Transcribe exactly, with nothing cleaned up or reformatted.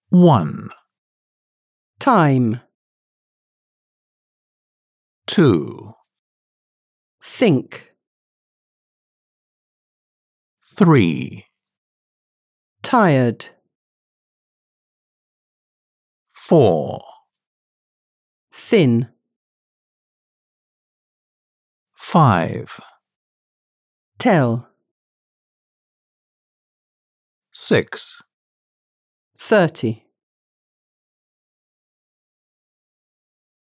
One, time, two, think, three, tired, four, thin, five, tell, six. thirty.